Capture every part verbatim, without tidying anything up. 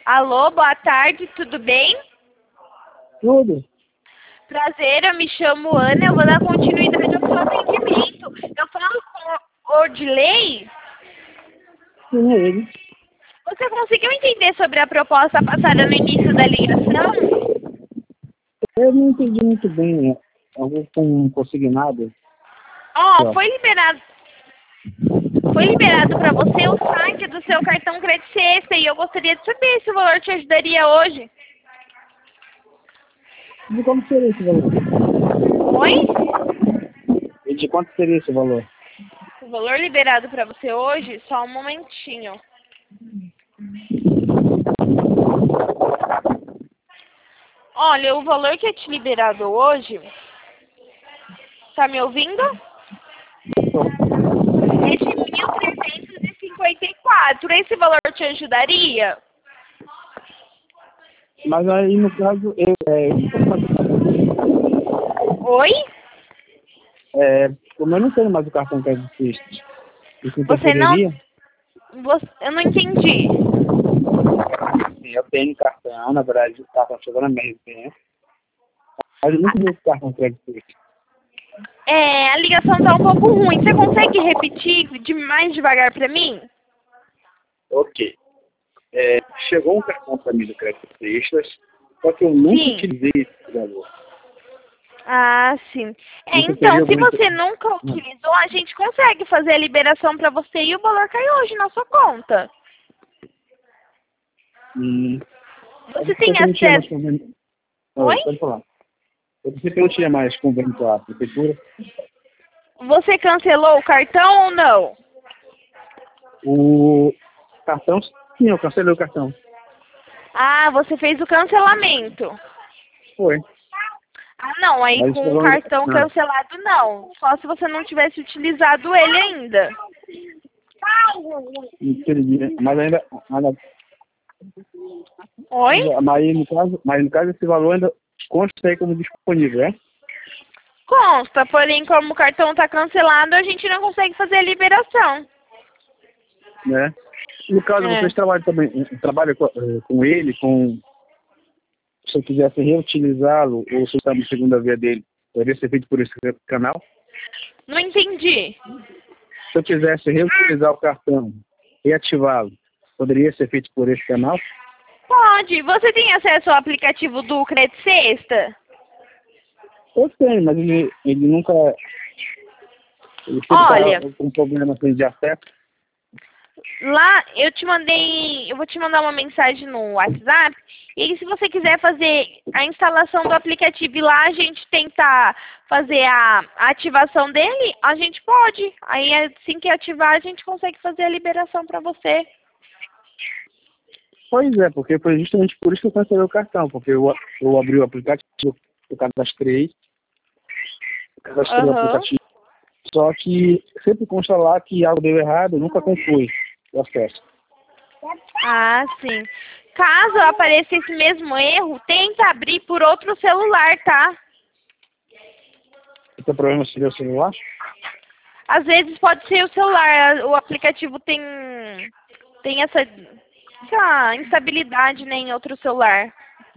Alô, boa tarde, tudo bem? Tudo. Prazer, eu me chamo Ana, eu vou dar continuidade ao seu atendimento. Eu falo com o Ordilei. Sim, é ele. Você conseguiu entender sobre a proposta passada no início da ligação? Eu não entendi muito bem, né? Eu não consegui nada. Ó, Só. foi liberado. Foi liberado para você o site do seu cartão Crédito Sexta e eu gostaria de saber se o valor te ajudaria hoje. De quanto seria esse valor? Oi? E de quanto seria esse valor? O valor liberado para você hoje, só um momentinho. Olha, o valor que é te liberado hoje, tá me ouvindo? É de mil trezentos e cinquenta e quatro. Esse valor te ajudaria? Mas aí, no caso, eu, é, Oi? é, como eu não tenho mais o cartão que existe, isso Você não... interferiria? Você, eu não entendi. Sim, eu tenho cartão, na verdade, o cartão chegou na minha residência, mas eu nunca vi esse cartão que existe. É, a ligação tá um pouco ruim. Você consegue repetir de mais devagar pra mim? Ok. É, chegou um cartão para mim do Crédito Sextas, só que eu nunca Sim. utilizei esse valor. Ah, sim. É, Nunca então, seria se muito... você nunca utilizou, a gente consegue fazer a liberação pra você e o valor cai hoje na sua conta. Hum, Você eu tem pensei que não tinha mais acesso... convênio. Oi? Oi, pode falar. Eu pensei que não tinha mais convênio com a prefeitura. Você cancelou o cartão ou não? O cartão, sim, eu cancelei o cartão. Ah, você fez o cancelamento. Foi. Ah, não, aí Mas com o chegou... cartão Não, cancelado não. Só se você não tivesse utilizado ele ainda. entendi. Mas ainda... ainda Oi? mas, aí, no caso, mas no caso esse valor ainda consta aí como disponível, é? Consta, porém como o cartão está cancelado, a gente não consegue fazer a liberação. Né? No caso, É. vocês trabalham também, trabalham com, eh, com ele, com... Se eu quisesse reutilizá-lo, ou se eu estava na segunda via dele, poderia ser feito por esse canal? Não entendi. Se eu quisesse reutilizar o cartão e ativá-lo, poderia ser feito por esse canal? Pode. Você tem acesso ao aplicativo do Crédito Sexta? Eu tenho, mas ele, ele nunca... Ele sempre Olha, está com problema assim, de acesso. lá eu te mandei, eu vou te mandar uma mensagem no WhatsApp. E aí, se você quiser fazer a instalação do aplicativo e lá a gente tentar fazer a, a ativação dele, a gente pode. Aí assim que ativar, a gente consegue fazer a liberação para você. Pois é, porque foi justamente por isso que eu cancelei o cartão, porque eu, eu abri o aplicativo, eu cadastrei, eu cadastrei o Aham. aplicativo, só que sempre consta lá que algo deu errado, eu nunca concluí o acesso. Ah, sim. Caso apareça esse mesmo erro, tenta abrir por outro celular, tá? O teu problema seria o celular? Às vezes pode ser o celular, o aplicativo tem, tem essa, essa instabilidade, né, em outro celular.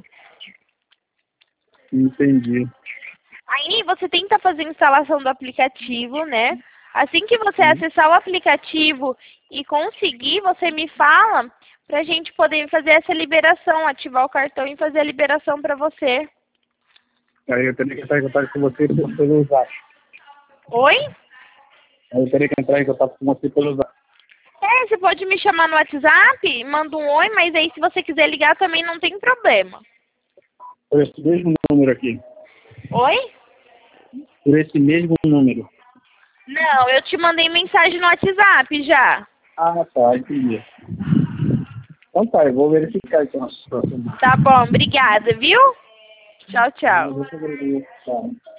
Entendi. Aí você tenta fazer a instalação do aplicativo, né? Assim que você Sim. acessar o aplicativo e conseguir, você me fala pra gente poder fazer essa liberação, ativar o cartão e fazer a liberação pra você. Aí eu teria que entrar em contato com você pelo zap. Oi? Aí eu teria que entrar em contato com você pelo zap. É, você pode me chamar no WhatsApp, manda um oi, mas aí se você quiser ligar também não tem problema. Por esse mesmo número aqui. Oi? Por esse mesmo número. Não, eu te mandei mensagem no WhatsApp já. Ah, tá, entendi. Então tá, eu vou verificar então a situação. Tá bom, obrigada, viu? Tchau, tchau. Eu vou fazer isso, tá.